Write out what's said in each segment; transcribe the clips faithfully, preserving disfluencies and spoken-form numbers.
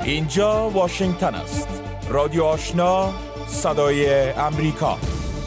اینجا واشنگتن است. رادیو آشنا، صدای امریکا.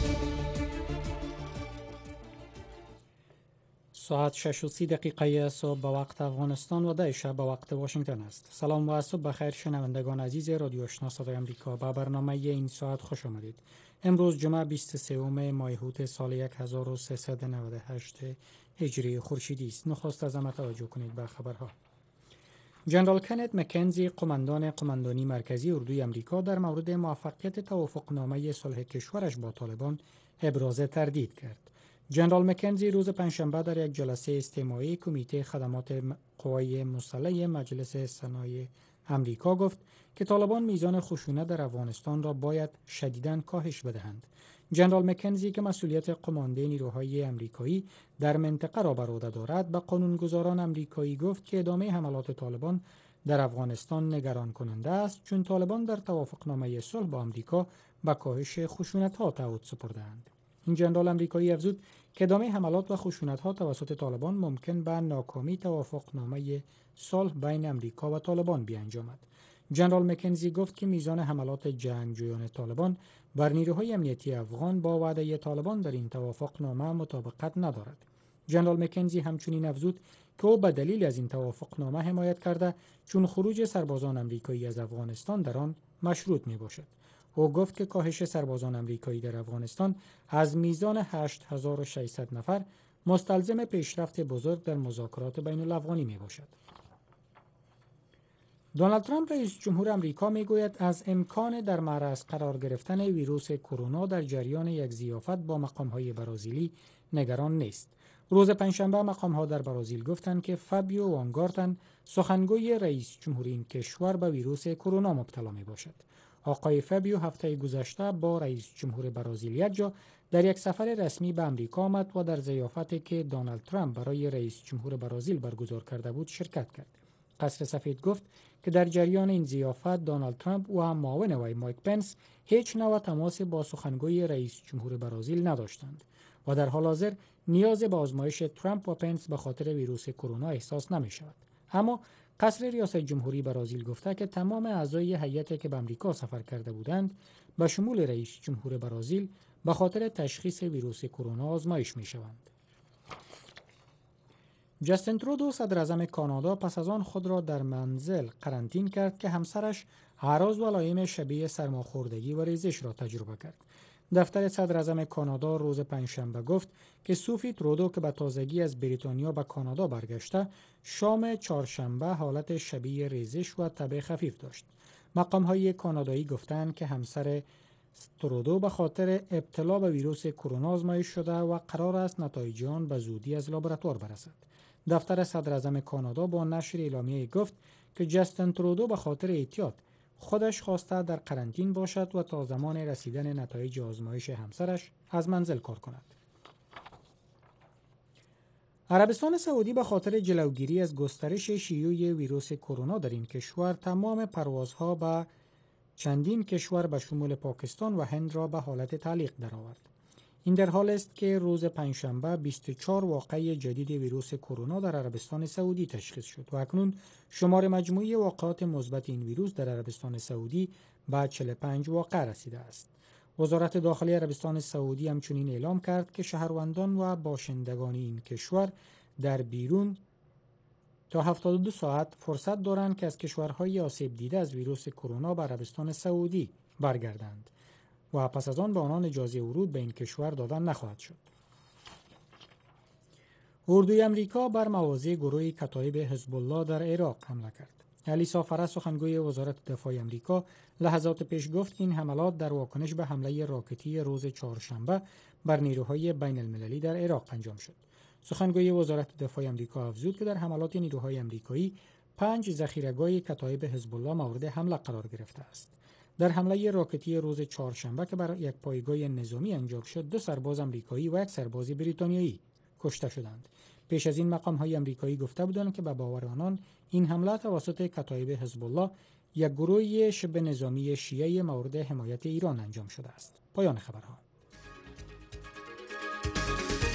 ساعت شش و سی دقیقه صبح به وقت افغانستان و ده شب به وقت واشنگتن است. سلام و صبح بخیر شنوندگان عزیز رادیو آشنا صدای امریکا. به برنامه این ساعت خوش آمدید. امروز جمعه بیست و سه ماه هوت سال هزار و سیصد و نود و هشت هجری خورشیدی است. نخست از همه توجه کنید به خبرها. جنرال کنت مکنزی، قماندان قماندانی مرکزی اردوی امریکا، در مورد موفقیت توافقنامه صلح کشورش با طالبان ابراز تردید کرد. جنرال مکنزی روز پنجشنبه در یک جلسه استماعی کمیته خدمات قوای مسلح مجلس سنای امریکا گفت که طالبان میزان خشونت در افغانستان را باید شدیداً کاهش بدهند. جنرال مکنزی که مسئولیت قماندان نیروهای امریکایی در منطقه را بر عهده دارد، به قانونگذاران امریکایی گفت که ادامه حملات طالبان در افغانستان نگران کننده است، چون طالبان در توافقنامه صلح با امریکا به کاهش خشونت‌ها تعهد سپرده‌اند. این جنرال امریکایی افزود که ادامه حملات و خشونت‌ها توسط طالبان ممکن به ناکامی توافقنامه صلح بین امریکا و طالبان بیانجامد. جنرال مکنزی گفت که میزان حملات جنگجویان طالبان بر نیروهای امنیتی افغان با وعده طالبان در این توافقنامه مطابقت ندارد. جنرال مکنزی همچنین افزود که او به دلیل از این توافقنامه حمایت کرده، چون خروج سربازان امریکایی از افغانستان در آن مشروط می باشد. او گفت که کاهش سربازان امریکایی در افغانستان از میزان هشت هزار و ششصد نفر مستلزم پیشرفت بزرگ در مذاکرات بین الافغانی می باشد. دونالد ترامپ رئیس جمهور آمریکا میگوید از امکان در معرض قرار گرفتن ویروس کرونا در جریان یک ضیافت با مقام‌های برازیلی نگران نیست. روز پنجشنبه مقام‌ها در برزیل گفتند که فابیو وانگارتن، سخنگوی رئیس جمهور این کشور، به ویروس کرونا مبتلا می باشد. آقای فابیو هفته گذشته با رئیس جمهور برزیل یک جا در یک سفر رسمی به آمریکا آمد و در ضیافتی که دونالد ترامپ برای رئیس جمهور برزیل برگزار کرده بود شرکت کرد. قصر سفید گفت که در جریان این ضیافت دونالد ترامپ و معاون وی مایک پنس هیچ نوع تماس با سخنگوی رئیس جمهور برزیل نداشتند و در حال حاضر نیاز به آزمایش ترامپ و پنس به خاطر ویروس کرونا احساس نمی شود. اما قصر ریاست جمهوری برزیل گفته که تمام اعضای هیئتی که به آمریکا سفر کرده بودند، به شمول رئیس جمهور برزیل، به خاطر تشخیص ویروس کرونا آزمایش می شوند. جاستین ترودو، صدر اعظم کانادا، پس از آن خود را در منزل قرنطین کرد که همسرش اعراض و علائم شبیه سرماخوردگی و ریزش را تجربه کرد. دفتر صدر اعظم کانادا روز پنجشنبه گفت که سوفی ترودو که به تازگی از بریتانیا به کانادا برگشته، شام چهارشنبه حالت شبیه ریزش و تب خفیف داشت. مقام‌های کانادایی گفتند که همسر ترودو به خاطر ابتلا به ویروس کرونا آزمایش شده و قرار است نتایج آن به زودی از لابراتوار برسد. دفتر صدر اعظم کانادا با نشر اعلامیه گفت که جاستین ترودو به خاطر احتیاط خودش خواسته در قرنطین باشد و تا زمان رسیدن نتایج آزمایش همسرش از منزل کار کند. عربستان سعودی به خاطر جلوگیری از گسترش شیوع ویروس کرونا در این کشور تمام پروازها به چندین کشور به شمول پاکستان و هند را به حالت تعلیق درآورد. این در حال است که روز پنجشنبه بیست و چهار واقعه جدید ویروس کرونا در عربستان سعودی تشخیص شد و اکنون شمار مجموعی واقعات مثبت این ویروس در عربستان سعودی به چهل و پنج واقعه رسیده است. وزارت داخلی عربستان سعودی همچنین اعلام کرد که شهروندان و باشندگان این کشور در بیرون تا هفتاد و دو ساعت فرصت دارند که از کشورهای آسیب دیده از ویروس کرونا به عربستان سعودی برگردند و پس از آن به آنان اجازه ورود به این کشور داده نخواهد شد. اردوی امریکا بر مواضع گروه کتایب حزب الله در عراق حمله کرد. علی سافره، سخنگوی وزارت دفاع امریکا، لحظات پیش گفت این حملات در واکنش به حمله راکتی روز چهارشنبه بر نیروهای بین المللی در عراق انجام شد. سخنگوی وزارت دفاع امریکا افزود که در حملات نیروهای امریکایی پنج ذخیره‌گاه کتایب حزب الله مورد حمله قرار گرفته است. در حمله راکتی روز چهارشنبه که بر یک پایگاه نظامی انجام شد، دو سرباز امریکایی و یک سرباز بریتانیایی کشته شدند. پیش از این مقام‌های امریکایی گفته بودند که به باور آنان این حمله توسط کتایب حزب الله، یک گروه شبه نظامی شیعه مورد حمایت ایران انجام شده است. پایان خبرها.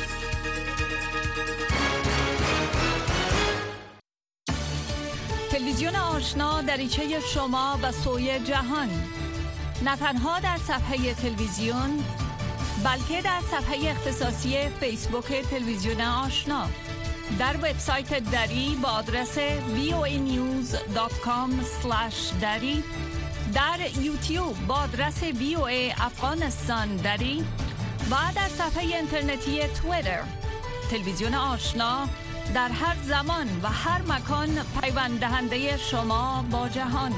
تلویزیون تلویزیون آشنا دریچه شما و سوی جهان، نه تنها در صفحه تلویزیون بلکه در صفحه اختصاصی فیسبوک تلویزیون آشنا، در وبسایت دری با آدرس وی او ای نیوز دات کام اسلش دری، در یوتیوب با آدرس وی او ای افغانستان دری و در صفحه اینترنتی توییتر. تلویزیون آشنا در هر زمان و هر مکان پیوند دهنده شما با جهان.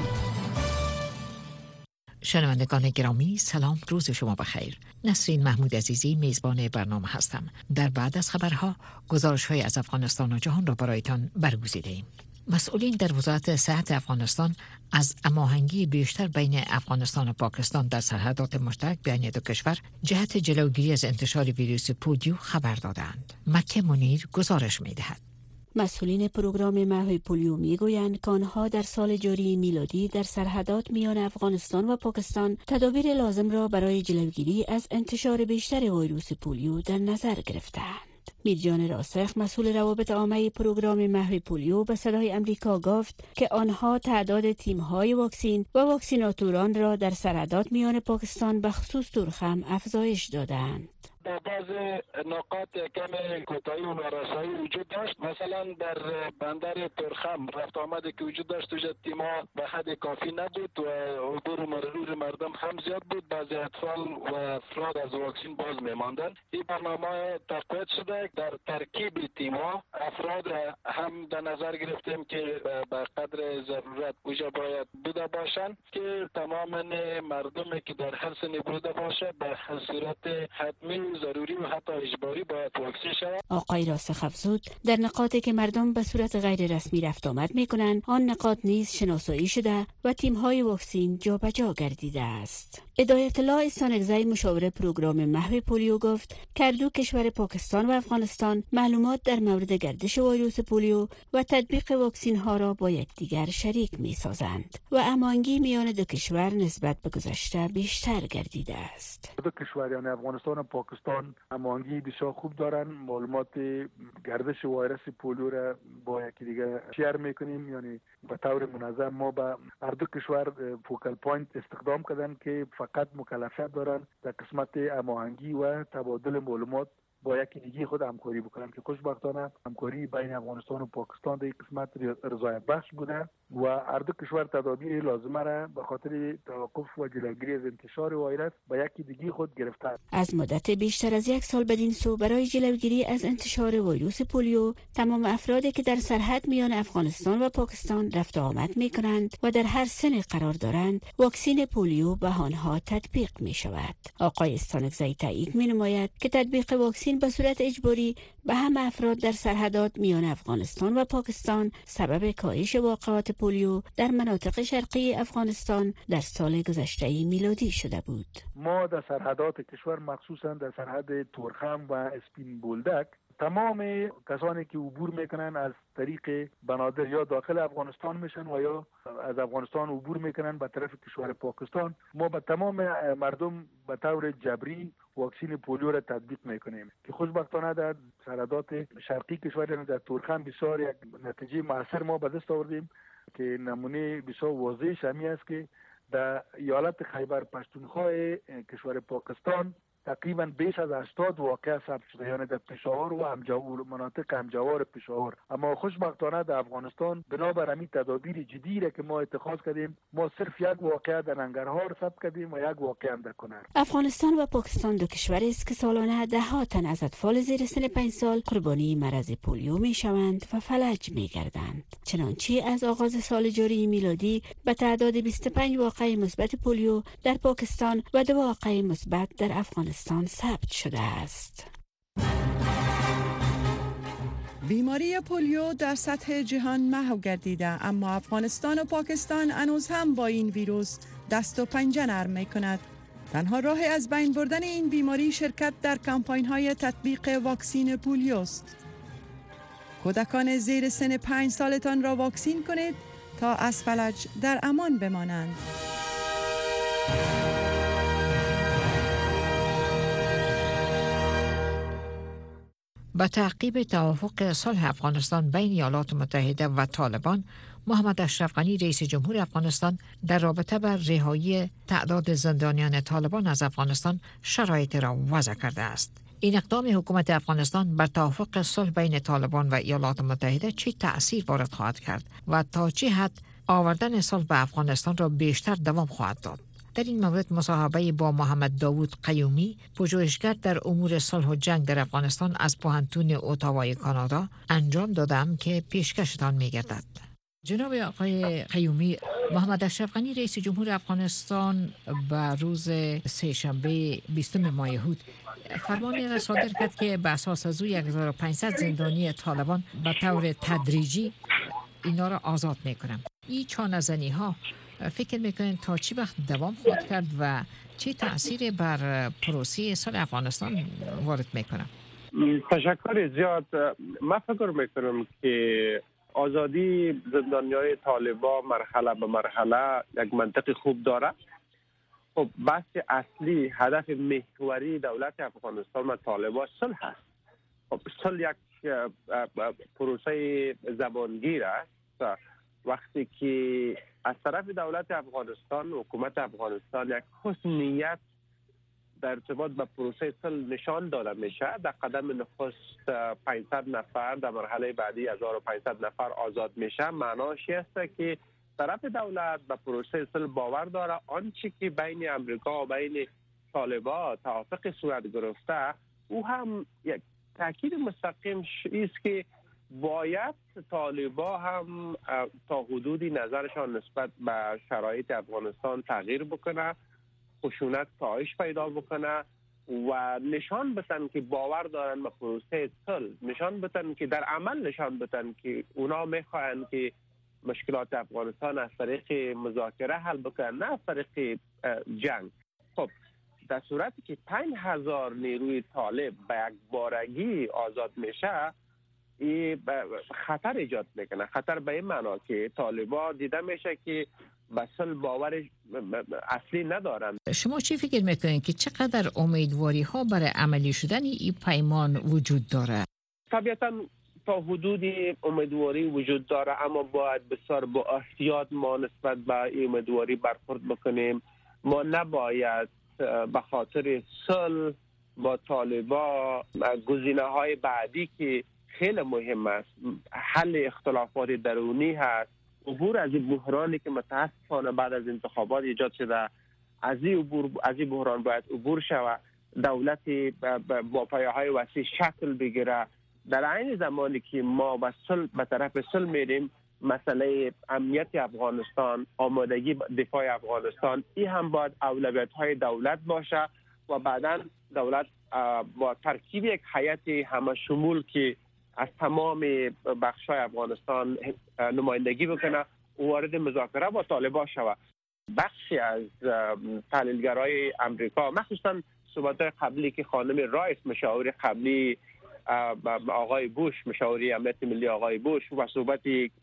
شنوندگان گرامی، سلام، روز شما بخیر. نسرین محمود عزیزی میزبان برنامه هستم. در بعد از خبرها گزارش‌های از افغانستان و جهان را برایتان برگزیده‌ایم. مسئولین در وزارت صحت افغانستان از هماهنگی بیشتر بین افغانستان و پاکستان در سرحدات مشترک بین دو کشور جهت جلوگیری از انتشار ویروس پولیو خبر دادند. مکه منیر گزارش می‌دهد. مسئولین پروگرام محو پولیو میگویند که آنها در سال جاری میلادی در سرحدات میان افغانستان و پاکستان تدابیر لازم را برای جلوگیری از انتشار بیشتر ویروس پولیو در نظر گرفتند. میرجان راسخ، مسئول روابط عامه پروگرام محو پولیو، به صدای امریکا گفت که آنها تعداد تیم‌های واکسین و واکسیناتوران را در سرحدات میان پاکستان به خصوص تورخم افزایش دادند. در بعض نقاط کم کوتاهی و نارسایی وجود داشت. مثلا در بندر تورخم رفت آمده که وجود داشت، توی تیم‌ها به حد کافی نبود و عبور و مرور مردم هم زیاد بود. بعضی اطفال و افراد از واکسین باز می‌ماندند. این برنامه تقویت شده. در ترکیب تیم‌ها افراد هم در نظر گرفتیم که به قدر ضرورت وجا باید بوده باشند که تمام مردمی که در هر سنی بوده باشه به صورت حتمی ضروری و حتی اجباری باید واکسین شود. آقای راسخ افزود در نقاطی که مردم به صورت غیر رسمی رفت آمد میکنند آن نقاط نیز شناسایی شده و تیم‌های واکسین جابجا گردیده است. ادایت الله استانکزی، مشاور پروگرام محو پولیو، گفت که دو کشور پاکستان و افغانستان معلومات در مورد گردش ویروس پولیو و تطبیق واکسین ها را با یکدیگر شریک می سازند و هماهنگی میان دو کشور نسبت به گذشته بیشتر گردیده است. دو کشور یعنی افغانستان و پاکستان هماهنگی بسیار خوب دارن. معلومات گردش ویروس پولیو را با یکدیگر شیر میکنیم، یعنی به طور منظم ما به هر دو کشور فوکال پوینت استخدام کردن که فقط مکلفیت دارن در قسمت هماهنگی و تبادل معلومات با یکی دیگه خود همکاری بکنن که خوشبختانه همکاری بین افغانستان و پاکستان در این قسمت رضایت بخش بوده و هر دو کشور تدابیر لازمه را به خاطر توقف و جلوگیری از انتشار ویروس با یکی دیگه خود گرفتن. از مدت بیشتر از یک سال بدین سو برای جلوگیری از انتشار ویروس پولیو تمام افرادی که در سرحد میان افغانستان و پاکستان رفت و آمد میکنند و در هر سن قرار دارند واکسین پولیو به آنها تطبیق می شود. آقای استانکزی تایید می نماید که تطبیق واکسین به صورت اجباری به همه افراد در سرحدات میان افغانستان و پاکستان سبب کاهش واقعات پولیو در مناطق شرقی افغانستان در سال گذشته میلادی شده بود. ما در سرحدات کشور مخصوصا در سرحد تورخم و اسپین بولدک تمام کسانی که عبور میکنن از طریق بنادر یا داخل افغانستان میشن و یا از افغانستان عبور میکنن به طرف کشور پاکستان، ما به تمام مردم به طور جبری واکسین پولیو را تطبیق میکنیم که خوشبختانه در سرحدات شرقی کشور یعنی در تورخم بسیار یک نتیجه موثر ما به دست آوردیم که نمونه بسیار واضحش همین است که در ایالت خیبر پختونخوا کشور پاکستان تقریبا بیش از هشتاد واقعه ثبت شده، یعنی در پشاور و همجوار مناطق همجوار پشاور. اما خوشبختانه در افغانستان بنابر همین تدابیر جدی را که ما اتخاذ کردیم، ما صرف یک واقعه در ننگرهار ثبت کردیم و یک واقعه در کنر. افغانستان و پاکستان دو کشوری است که سالانه ده ها تن از اطفال زیر سن پنج سال قربانی مرض پولیو می شوند و فلج می گردند. چنانچه از آغاز سال جاری میلادی به تعداد بیست و پنج واقعه مثبت پولیو در پاکستان و دو واقعه مثبت در افغانستان ثبت شده است. بیماری پولیو در سطح جهان محو گردیده، اما افغانستان و پاکستان هنوز هم با این ویروس دست و پنجه نرم می کند. تنها راه از بین بردن این بیماری شرکت در کمپاین های تطبیق واکسین پولیو است. کودکان زیر سن پنج سالتان را واکسین کنید تا از فلج در امان بمانند. با تعقیب توافق صلح افغانستان بین ایالات متحده و طالبان، محمد اشرف غنی رئیس جمهور افغانستان در رابطه با رهایی تعداد زندانیان طالبان از افغانستان شرایط را وضع کرده است. این اقدام حکومت افغانستان بر توافق صلح بین طالبان و ایالات متحده چه تأثیر وارد خواهد کرد و تا چه حد آوردن صلح به افغانستان را بیشتر دوام خواهد داد؟ در این مورد مصاحبه با محمد داوود قیومی، پژوهشگر در امور صلح و جنگ در افغانستان از پوهنتون اتاوای کانادا انجام دادم که پیشکشتان می‌گردد. جناب آقای قیومی، محمد اشرف غنی رئیس جمهور افغانستان به روز سه‌شنبه بیستم مایهود فرمانی را صادر کرد که به اساس از او یک هزار و پانصد زندانی طالبان به طور تدریجی اینا را آزاد میکنم. این چانه زنی ها فکر میکنین تا چی وقت دوام خواهد کرد و چه تأثیر بر پروسه صلح افغانستان وارد میکنه؟ تشکر زیاد. من فکر میکنم که آزادی زندانیای طالبان مرحله به مرحله یک منطق خوب داره. خب بحث اصلی هدف محوری دولت افغانستان و طالبان صلح است. خب صلح یک پروسه زبانگیر است. وقتی که از طرف دولت افغانستان و حکومت افغانستان یک حسن نیت در ارتباط با پروسه صلح نشان داده میشه، در قدم نخست پانصد نفر، در مرحله بعدی هزار و پانصد نفر آزاد میشه، معناش است که طرف دولت به پروسه صلح باور داره. آنچه که بین امریکا و بین طالبان توافق صورت گرفته، او هم یک تاکید مستقیم است که باید طالبان هم تا حدودی نظرشان نسبت به شرایط افغانستان تغییر بکنه، خشونت کاهش پیدا بکنه و نشان بدن که باور دارن به پروسه صلح، نشان بدن که در عمل نشان بدن که اونا میخواهند که مشکلات افغانستان از طریق مذاکره حل بکنن، نه از طریق جنگ. خب در صورتی که پنج هزار نیروی طالب به یک بارگی آزاد میشه، این خطر ایجاد میکنه. خطر به این معنا که طالبان دیده میشه که به صلح باور اصلی ندارن. شما چی فکر میکنید که چقدر امیدواری ها برای عملی شدن این پیمان وجود داره؟ طبیعتا تا حدودی امیدواری وجود داره، اما باید بسیار با احتیاط ما نسبت به این امیدواری برخورد بکنیم. ما نباید به خاطر صلح با طالبان گزینه های بعدی که خیلی مهم است، حل اختلافات درونی هست، عبور از این بحرانی که متاسفانه بعد از انتخابات ایجاد شده، از این عبور از این بحران باید عبور شود. دولت با پایه‌های وسیع شکل بگیره. در عین زمانی که ما به صلح به طرف صلح میریم، مسئله امنیت افغانستان، آمادگی دفاع افغانستان، این هم باید اولویت‌های دولت باشه و بعداً دولت با ترکیب یک هیئت همه شمول که از تمام بخش‌های افغانستان نمایندگی بکنه وارد مذاکره با طالبان شود. بخشی از تحلیلگرای امریکا، مخصوصا صحبت‌های قبلی که خانم رایس مشاور قبلی آقای بوش، مشاوری امنیت ملی آقای بوش، و صحبت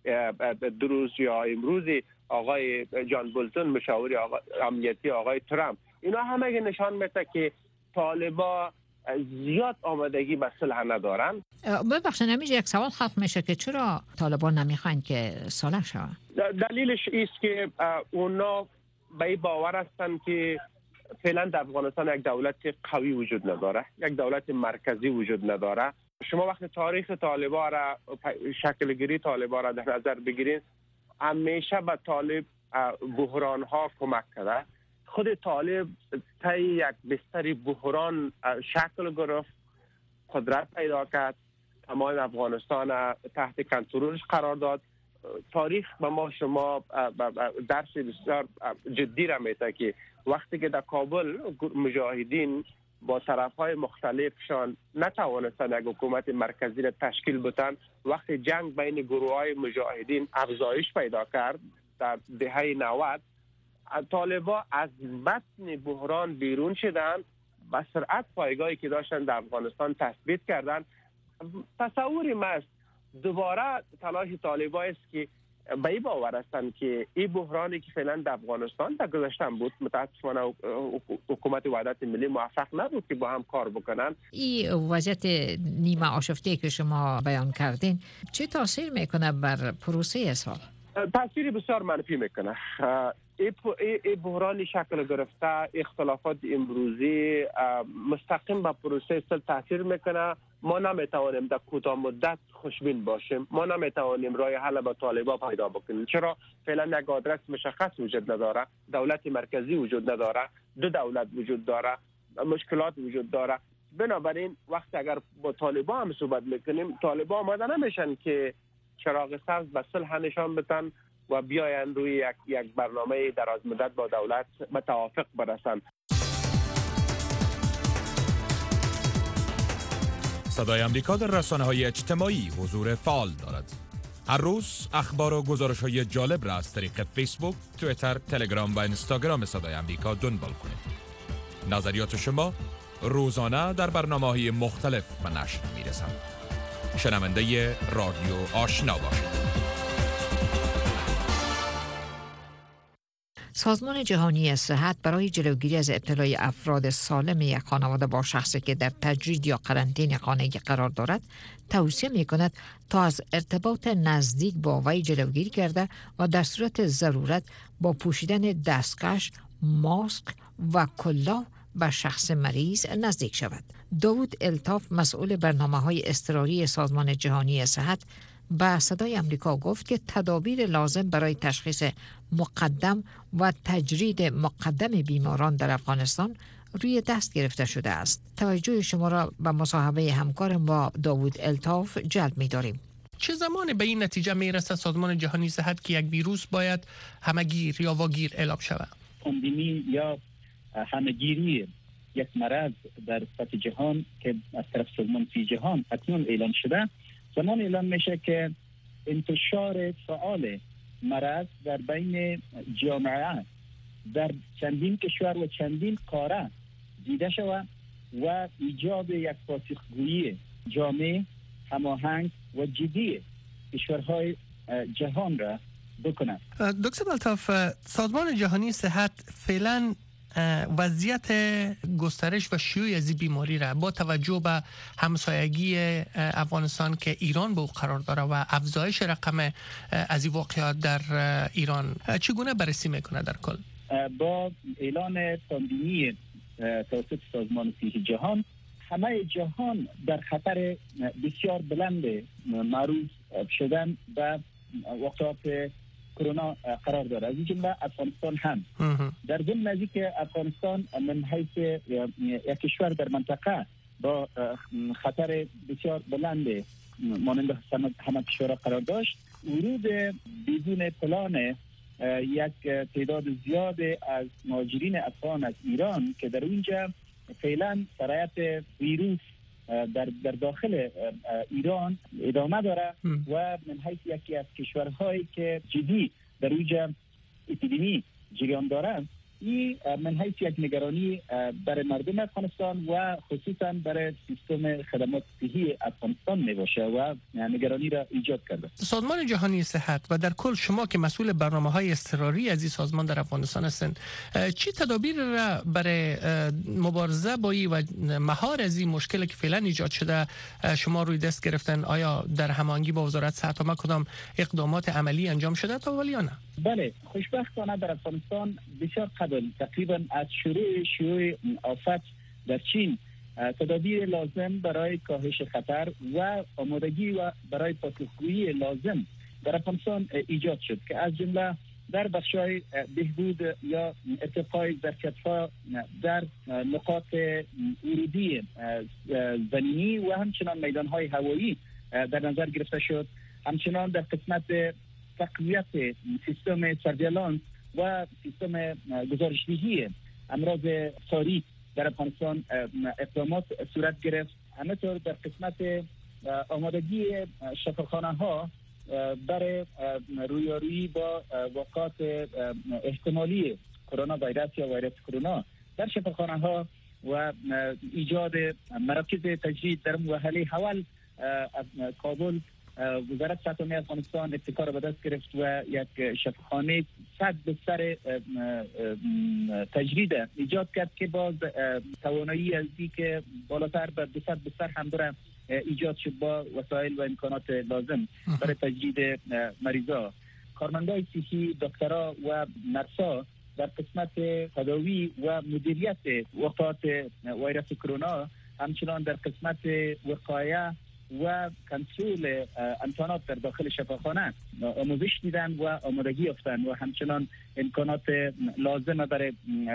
دو روز یا امروزی آقای جان بولتون مشاوری آقای امنیتی آقای ترامپ، اینا همه نشان میده که طالبان زیاد آمادگی به صلح ندارن. ببخشید نمیشه یک سوال خلق میشه که چرا طالبان نمیخواین که صلح شود؟ دلیلش است که اونا به این باور هستن که فعلا در افغانستان یک دولت قوی وجود نداره، یک دولت مرکزی وجود نداره. شما وقتی تاریخ طالبان را، شکل گیری طالبان را در نظر بگیرید، همیشه به طالب بحران ها کمک کرده. خود طالب طی یک بستر بحران شکل گرفت، قدرت پیدا کرد، تمام افغانستان تحت کنترلش قرار داد. تاریخ به ما شما درس بسیار جدی را میده که وقتی که در کابل مجاهدین با طرفهای مختلفشان نتوانستند یک حکومت مرکزی را تشکیل بدن، وقتی جنگ بین گروه‌های مجاهدین افزایش پیدا کرد در دهه نود، طالبان از بطن بحران بیرون شدند، به سرعت پایگاهی که داشتن در افغانستان تثبیت کردند. تصوری ما است دوباره تلاش طالبان است که به این باور هستند که این بحرانی که فعلا در افغانستان در گذشته بود، متاسفانه حکومت وحدت ملی موفق نبود که با هم کار بکنن. این وضعیت نیمه آشفته که شما بیان کردین چه تاثیر میکنه بر پروسه صلح؟ تاثیر بسیار منفی میکنه. این بحران شکل گرفته، اختلافات امروزی مستقیم به پروسه صلح تاثیر میکنه. ما نمیتوانیم در کوتاه مدت خوشبین باشیم. ما نمیتوانیم راه حل با طالبان پیدا بکنیم. چرا؟ فعلا یک آدرس مشخص وجود نداره، دولت مرکزی وجود نداره، دو دولت وجود داره، مشکلات وجود داره. بنابراین وقت اگر با طالبان هم صحبت میکنیم، طالبان آماده نمیشن که چراغ سبز به صلح نشان بدن و بیاین روی یک یک برنامه دراز مدت با دولت به توافق برسند. صدای امریکا در رسانه‌های اجتماعی حضور فعال دارد. هر روز اخبار و گزارش‌های جالب را از طریق فیسبوک، توییتر، تلگرام و اینستاگرام صدای امریکا دنبال کنید. نظریات شما روزانه در برنامه‌های مختلف به نشر می‌رسند. شنونده رادیو آشنا باشید. سازمان جهانی صحت برای جلوگیری از ابتلای افراد سالم یک خانواده با شخصی که در تجرید یا قرنطینه خانگی قرار دارد توصیه می کند تا از ارتباط نزدیک با وی جلوگیری کرده و در صورت ضرورت با پوشیدن دستکش، ماسک و کلاه به شخص مریض نزدیک شود. داوود الطاف، مسئول برنامه‌های اضطراری سازمان جهانی صحت، به صدای امریکا گفت که تدابیر لازم برای تشخیص مقدم و تجرید مقدم بیماران در افغانستان روی دست گرفته شده است. توجه شما را به مصاحبه همکارم با داوود الطاف جلب می داریم. چه زمان به این نتیجه می رسد سازمان جهانی صحت که یک ویروس باید همگیر یا واگیر اعلام شود؟ پاندمی یا همگیری یک مرض در سطح جهان که از طرف سازمان فی جهان اکنون اعلام شده، زمان اعلام میشه که انتشار فعال مرض در بین جامعه در چندین کشور و چندین قاره دیده شود و ایجاد یک پاسخگویی جامع، هماهنگ و جدی کشورهای جهان را بکنند. دکتر الطاف، سازمان جهانی صحت فعلا وضعیت گسترش و شیوع از این بیماری را با توجه به همسایگی افغانستان که ایران به او قرار داره و افزایش رقم از این واقعات در ایران چگونه بررسی میکنه در کل؟ با اعلان پاندمی توسط سازمان صحت جهان، همه جهان در خطر بسیار بلند معروض شدن به واقعات کرونا قرار داره، از این جمله افغانستان هم. در ضمن از اینکه افغانستان من حیث یک کشور در منطقه با خطر بسیار بلند مانند همه کشورها قرار داشت، ورود بدون پلان یک تعداد زیاد از مهاجرین افغان از ایران که در اونجا فعلا سرایت ویروس در در داخل ایران ادامه داره و من حیث یکی از کشورهایی که جدی در اونجا اپیدمی جریان داره، این من حیث یک نگرانی برای مردم افغانستان و خصوصا برای سیستم خدمات صحی افغانستان می باشه و نگرانی را ایجاد کرده. سازمان جهانی صحت و در کل شما که مسئول برنامه‌های اضطراری از این سازمان در افغانستان هستند، چی تدابیر را برای مبارزه با این و مهار از این مشکلی که فعلا ایجاد شده شما روی دست گرفتن؟ آیا در هماهنگی با وزارت صحت ما کدام اقدامات عملی انجام شده تا ولی نه؟ بله، خوشبختانه در افغانستان بسیار قبل تقریبا از شروع شروع آفت در چین تدابیر لازم برای کاهش خطر و آمادگی و برای پاسخگویی لازم در افغانستان ایجاد شد که از جمله در بخش‌های بهبود یا ارتقای ظرفیت‌ها در نقاط ورودی زمینی و همچنان میدان‌های هوایی در نظر گرفته شد. همچنان در قسمت تقویت سیستم سرویلانس و سیستم گزارشدهی امراض ساری در افغانستان اقدامات صورت گرفت. همینطور در قسمت آمادگی شفاخانه ها برای رویارویی با واقعات احتمالی کرونا ویروس یا ویروس کرونا در شفاخانه ها و ایجاد مراکز تجدید در مرحله اول کابل، وزارت صحت عمومی افغانستان ابتکار به دست گرفت و یک شفاخانه صد بستر تجرید ایجاد کرد که باز توانایی از این که بالاتر به دویست بستر هم داره ایجاد شد با وسایل و امکانات لازم برای تجرید مریضا. کارمندای صحی، دکترها و نرسا در قسمت تداوی و مدیریت وقایع ویروس کرونا، همچنان در قسمت وقایع و کنترل امکانات در داخل شفاخانه آموزش دیدن و آمادگی یافتند و همچنان امکانات لازم برای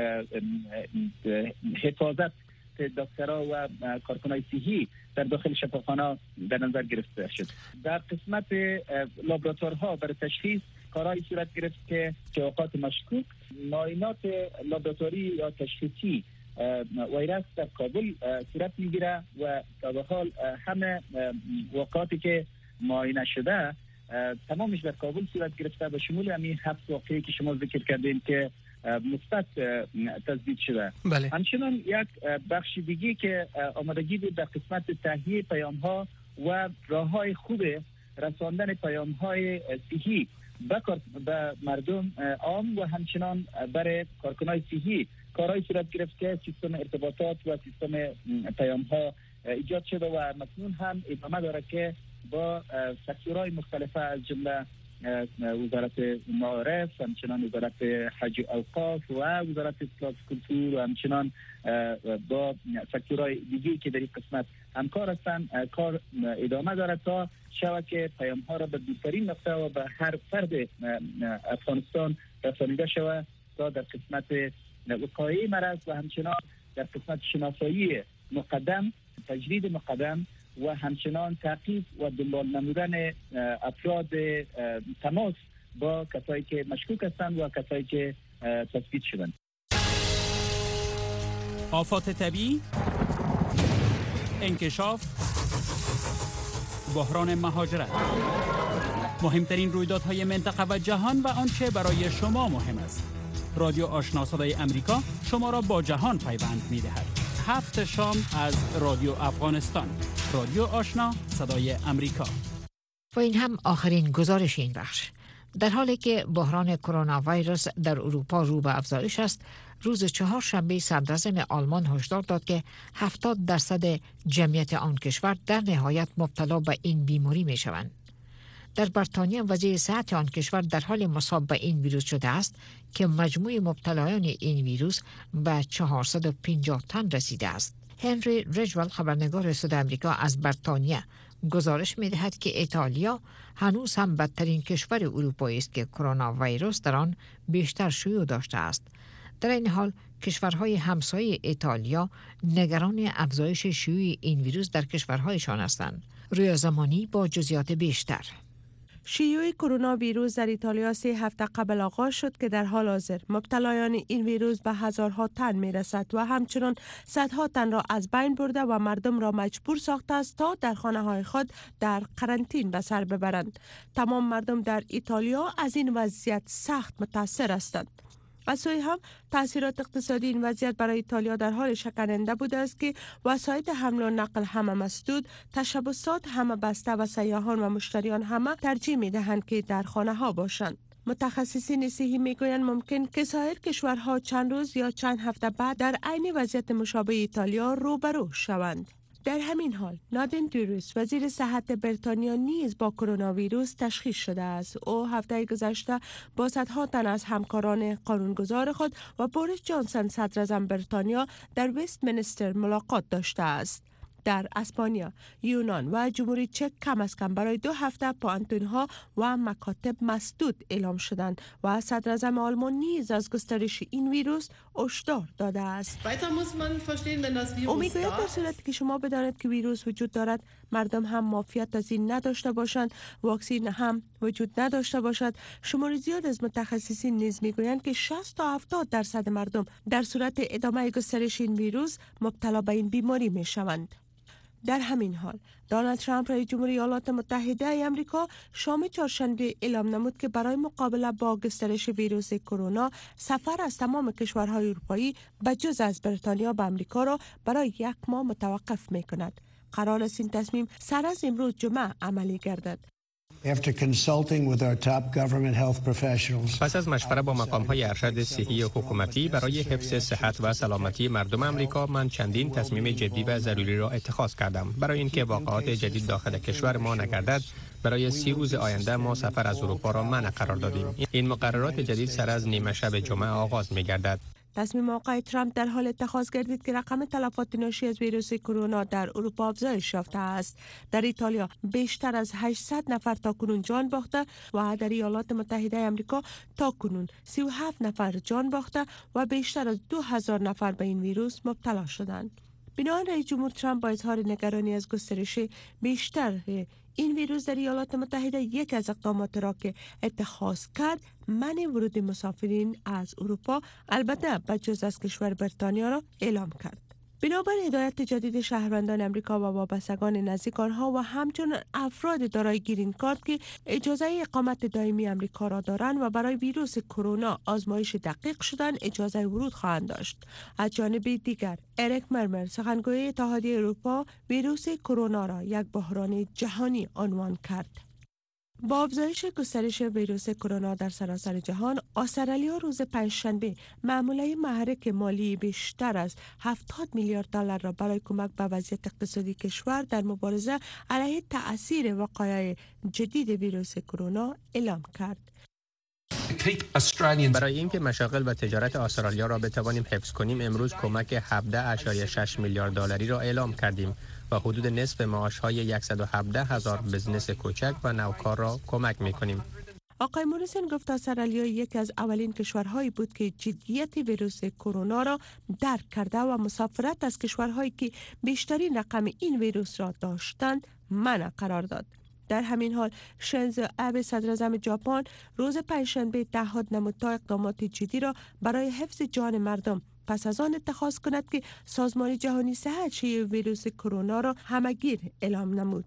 حفاظت دکترها و کارکنان صحی در داخل شفاخانه در نظر گرفته شد. در قسمت لابراتوارها برای تشخیص کارهای صورت گرفت که اوقات مشکوک معاینات لابراتواری یا تشخیصی ویروس در کابل صورت میگیره و در حال همه واقعاتی که معاینه شده تمامش در کابل صورت گرفته و شمول همین هفت واقعی که شما ذکر کردین که مثبت تثبیت شده. بله. همچنان یک بخش دیگه که آمادگی بود در قسمت تهیه پیام ها و راه های خوب رساندن پیام های صحی به مردم عام و همچنان برای کارکنان صحی کارهای صورت گرفت که سیستم ارتباطات و سیستم پیام ها ایجاد شده و مکنون هم ادامه داره که با سکتورهای مختلفه از جمله وزارت معارف، همچنان وزارت حج و اوقاف و وزارت اطلاعات و کلتور و همچنان با سکتورهای دیگه که در این قسمت همکار هستند کار ادامه داره تا شبکه پیام ها را به دورترین نقطه و به هر فرد افغانستان رسانیده شود تا در قسمت وقایع مرض و همچنان در قسمت شناسایی مقدم، تجرید مقدم و همچنان تعقیب و دنبال نمودن افراد تماس با کسایی که مشکوک هستند و کسایی که تثبیت شدند. آفات طبیعی، انکشاف، بحران مهاجرت، مهمترین رویدادهای منطقه و جهان و آنچه برای شما مهم است. رادیو آشنا صدای امریکا شما را با جهان پیوند می‌دهد. هفت شام از رادیو افغانستان. رادیو آشنا صدای امریکا. و این هم آخرین گزارش این بخش. در حالی که بحران کرونا ویروس در اروپا رو به افزایش است، روز چهارشنبه صدراعظم آلمان هشدار داد که هفتاد درصد جمعیت آن کشور در نهایت مبتلا به این بیماری می شوند. در بریتانیا وضع صحت آن کشور در حال مصاب به این ویروس شده است که مجموع مبتلایان این ویروس به چهارصد و پنجاه تن رسیده است. هنری رجول خبرنگار صدای امریکا از بریتانیا گزارش می‌دهد که ایتالیا هنوز هم بدترین کشور اروپایی است که کرونا ویروس در آن بیشتر شیوع داشته است. در این حال کشورهای همسایه ایتالیا نگران افزایش شیوع این ویروس در کشورهایشان هستند. رویا زمانی با جزئیات بیشتر. شیوع کرونا ویروس در ایتالیا سه هفته قبل آغاز شد که در حال حاضر مبتلایان این ویروس به هزارها تن می رسد و همچنان صدها تن را از بین برده و مردم را مجبور ساخته است تا در خانه های خود در قرنطین به سر ببرند. تمام مردم در ایتالیا از این وضعیت سخت متاثر هستند. از سوی هم تاثیرات اقتصادی این وضعیت برای ایتالیا در حال شکننده بوده است که وسایل حمل و نقل همه مسدود، تشبثات همه بسته و سیاحان و مشتریان همه ترجیح می دهند که در خانه ها باشند. متخصصین صحی می گویند ممکن که سایر کشورها چند روز یا چند هفته بعد در عین وضعیت مشابه ایتالیا روبرو شوند. در همین حال نادین دیروس وزیر صحت بریتانیا نیز با کرونا ویروس تشخیص شده است. او هفته گذشته با صدها تن از همکاران قانونگذار خود و بوریس جانسون صدراعظم بریتانیا در وستمینستر ملاقات داشته است. در اسپانیا، یونان و جمهوری چک کم از کم برای دو هفته پانتون‌ها و مکاتب مسدود اعلام شدند و صدراعظم آلمان نیز از گسترش این ویروس هشدار داده است. او میگوید در صورتی که شما بدانید که ویروس وجود دارد، مردم هم معافیت از این نداشته باشند، واکسن هم وجود نداشته باشد. شمار زیاد از متخصصین نیز میگویند که شصت تا هفتاد درصد مردم در صورت ادامه گسترش این ویروس مبتلا به این بیماری میشوند. در همین حال دونالد ترامپ رئیس جمهوری ایالات متحده ای آمریکا شام چهارشنبه اعلام نمود که برای مقابله با گسترش ویروس کرونا سفر از تمام کشورهای اروپایی به جز از بریتانیا به آمریکا را برای یک ماه متوقف می‌کند. قرار است این تصمیم سر از امروز جمعه عملی گردد. پس از مشوره با مقام‌های ارشد صحی حکومتی برای حفظ صحت و سلامتی مردم آمریکا، من چندین تصمیم جدی و ضروری را اتخاذ کردم. برای اینکه واقعات جدید داخل کشور ما نگردد، برای سی روز آینده ما سفر از اروپا را منع قرار دادیم. این مقررات جدید سر از نیمه شب جمعه آغاز می‌گردد. تصمیم آقای ترامپ در حال اتخاذ گردید که رقم تلفات ناشی از ویروس کرونا در اروپا افزایش یافته است. در ایتالیا بیشتر از هشتصد نفر تاکنون جان باخته و در ایالات متحده آمریکا تاکنون سی و هفت نفر جان باخته و بیشتر از دو هزار نفر به این ویروس مبتلا شدند. بنابراین رئیس جمهور ترامپ با اظهار نگرانی از گسترش بیشتر این ویروس در ایالات متحده یک از اقدامات را که اتخاذ کرد منع ورود مسافرین از اروپا البته بجز از کشور بریتانیا را اعلام کرد. بنابر هدایت جدید شهروندان امریکا و وابستگان نزدیک آنها و همچنین افراد دارای گرین کارت که اجازه اقامت دائمی امریکا را دارند و برای ویروس کرونا آزمایش دقیق شدن اجازه ورود خواهند داشت. از جانب دیگر اریک مرمر سخنگوی اتحادیه اروپا ویروس کرونا را یک بحران جهانی عنوان کرد. با افزایش گسترش ویروس کرونا در سراسر جهان، استرالیا روز پنجشنبه معامله محرک مالی بیشتر از هفتاد میلیارد دلار را برای کمک به وضعیت اقتصادی کشور در مبارزه علیه تأثیر وقایع جدید ویروس کرونا اعلام کرد. برای اینکه مشاغل و تجارت استرالیا را بتوانیم حفظ کنیم، امروز کمک هفده ممیز شش میلیارد دلاری را اعلام کردیم و حدود نصف معاش‌های صد و هفده هزار بزنس کوچک و نوکار را کمک می‌کنیم. آقای موریسن گفت استرالیا یکی از اولین کشورهایی بود که جدیت ویروس کرونا را درک کرده و مسافرت از کشورهایی که بیشترین رقم این ویروس را داشتند منع قرار داد. در همین حال شینزو آبه صدراعظم ژاپن روز پنجشنبه تعهد نمود تا اقدامات جدی را برای حفظ جان مردم پس از آن اتخاذ کند که سازمان جهانی صحت شیوع ویروس کرونا را همگیر اعلام نمود.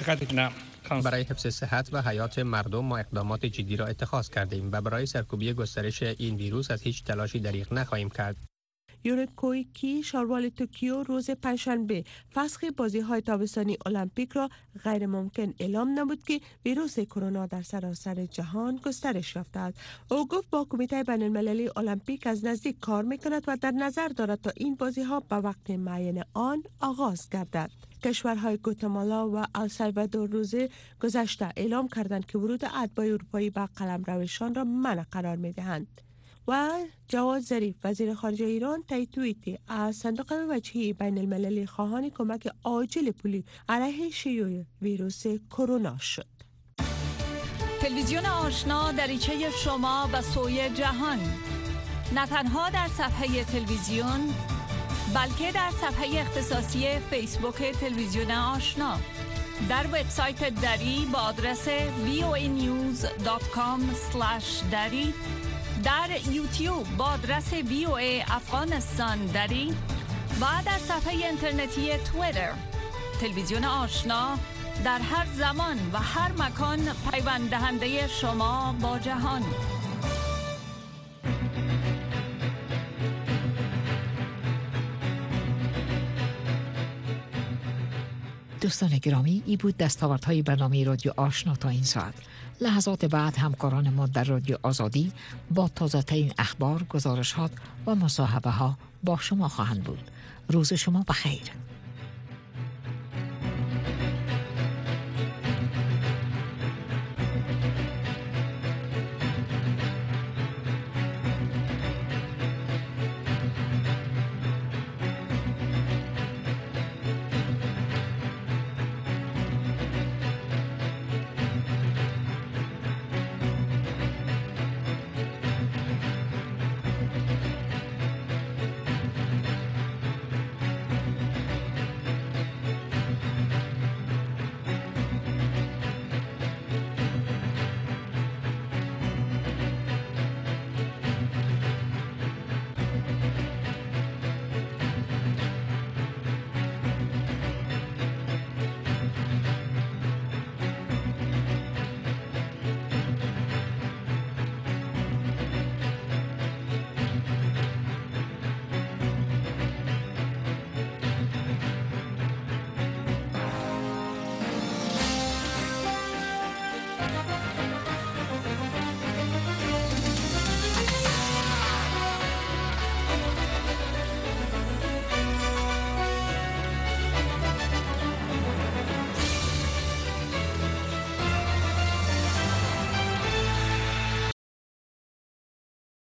برای حفظ صحت و حیات مردم ما اقدامات جدی را اتخاذ کردیم و برای سرکوبی گسترش این ویروس از هیچ تلاشی دریغ نخواهیم کرد. یوری کویکی شاروال توکیو روز پنجشنبه فسخ بازی‌های تابستانی المپیک را غیر ممکن اعلام نمود که ویروس کرونا در سراسر جهان گسترش یافته است. او گفت با کمیته بین‌المللی المپیک از نزدیک کار می‌کند و در نظر دارد تا این بازی‌ها به وقت معین آن آغاز گردد. کشورهای گواتمالا و السالوادور روز گذشته اعلام کردند که ورود اتباع اروپایی به قلمروشان را منع قرار می‌دهند. و جواد ظریف وزیر خارجه ایران طی توییتی از صندوق وجهی بین المللی خواهان کمک عاجل پولی علیه شیوع ویروس کرونا شد. تلویزیون آشنا دریچه شما و سوی جهان، نه تنها در صفحه تلویزیون بلکه در صفحه اختصاصی فیسبوک تلویزیون آشنا، در وبسایت دری با آدرس وی او ای نیوز دات کام اسلش دری، در یوتیوب با آدرس وی او ای افغانستان دری و در صفحه اینترنتی توییتر. تلویزیون آشنا در هر زمان و هر مکان پیوند دهنده شما با جهان. دوستان گرامی، ای بود دستاوردهای برنامه رادیو آشنا تا این ساعت. لحظات بعد همکاران ما در رادیو آزادی با تازه ترین اخبار، گزارشات و مصاحبه ها با شما خواهند بود. روز شما بخیر.